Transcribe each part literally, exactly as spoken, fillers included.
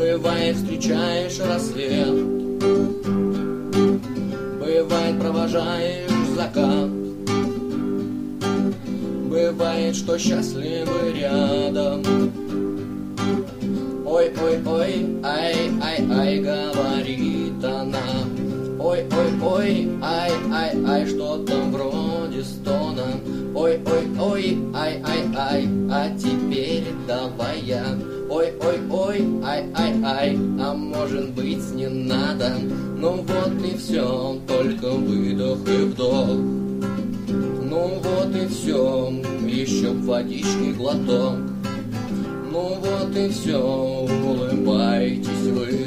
Бывает, встречаешь рассвет, бывает, провожаешь закат, бывает, что счастливы рядом. Ой, ой, ой, ай, ай, ай, говорит она. Ой, ой, ой, ай, ай, ай, что там вроде стона. Ой, ой, ой, ай, ай, ай, а теперь давай я. Ой, ой, ой, ай, ай, ай, а может быть не надо. Ну вот и все, только выдох и вдох. Ну вот и все, еще водички глоток. Ну вот и все, улыбаетесь вы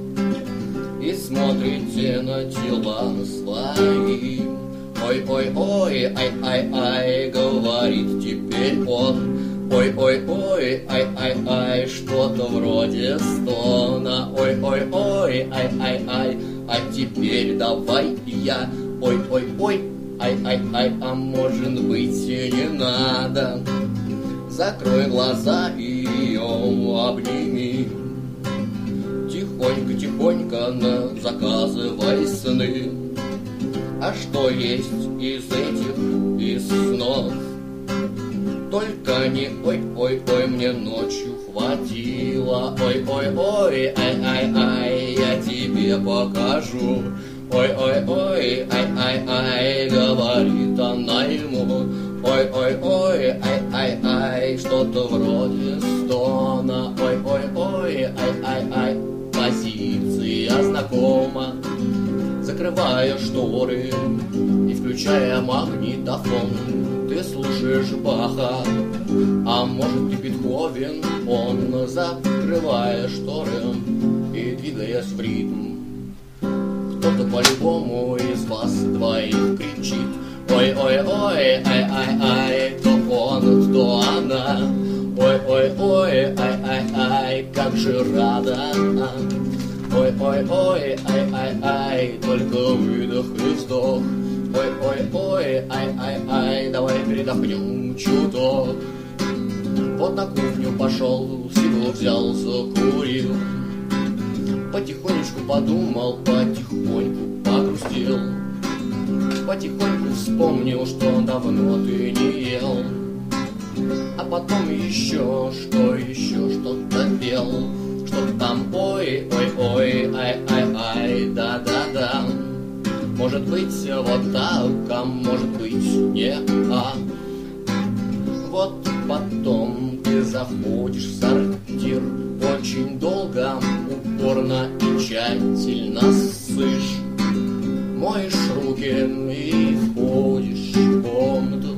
и смотрите на тела свои. Ой, ой, ой, ай, ай, ай, говорит теперь он. Ой, ой, ой, ай, ай, ай, что-то вроде стона. Ой, ой, ой, ай, ай, ай, а теперь давай я. Ой, ой, ой, ай, ай, ай, а может быть и не надо. Закрой глаза и ее обними. Тихонько-тихонько заказывай сны. А что есть из этих из снов? Только не ой-ой-ой, мне ночью хватило. Ой-ой-ой, ай-ай-ай, я тебе покажу. Ой-ой-ой, ай-ай-ай, говорит она ему. Ой-ой-ой, ай-ай-ай, что-то вроде стона. Ой-ой-ой, ай-ай-ай, позиция знакома. Закрывая шторы и включая магнитофон, ты слушаешь Баха, а может и Бетховен. Он, закрывая шторы и двигаясь в ритм, кто-то по-любому из вас двоих кричит. Ой-ой-ой, ай-ай-ай, кто он, кто она. Ой-ой-ой, ай-ай-ай, как же рада. Ой-ой-ой, ай-ай-ай, только выдох и вздох. Ой-ой-ой, ай-ай-ай, давай передохнем чуток. Вот на кухню пошел, сигару взял, закурил. Потихонечку подумал, потихоньку погрустил. Потихоньку вспомнил, что давно ты не ел. А потом еще, что еще, что-то пел. Что там ой-ой-ой, ай-ай-ай, да-да-да. Может быть, вот так, а может быть, не а. Вот потом ты заходишь в сортир, очень долго, упорно и тщательно ссышь. Моешь руки и входишь в комнату.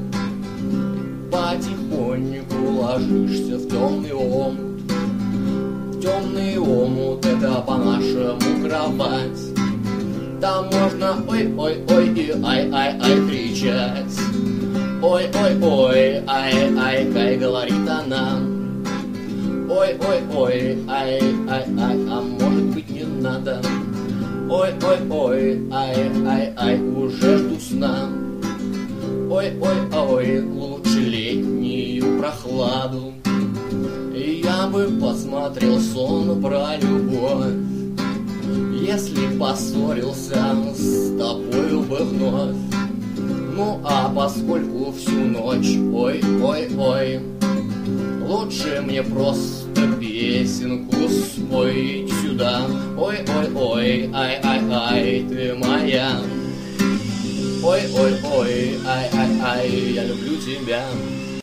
Потихоньку ложишься в темный омут. Темный омут — это по-нашему кровать. Там можно ой-ой-ой и ай-ай-ай кричать. Ой-ой-ой, ай-ай, кай, говорит она. Ой-ой-ой, ай-ай-ай, а может быть не надо. Ой-ой-ой, ай-ай-ай, уже жду сна. Ой-ой-ой, лучше летнюю прохладу. Я бы посмотрел сон про любовь, если поссорился с тобою бы вновь. Ну а поскольку всю ночь ой-ой-ой, лучше мне просто песенку спой сюда. Ой-ой-ой, ай-ай-ай, ты моя. Ой-ой-ой, ай-ай-ай, я люблю тебя.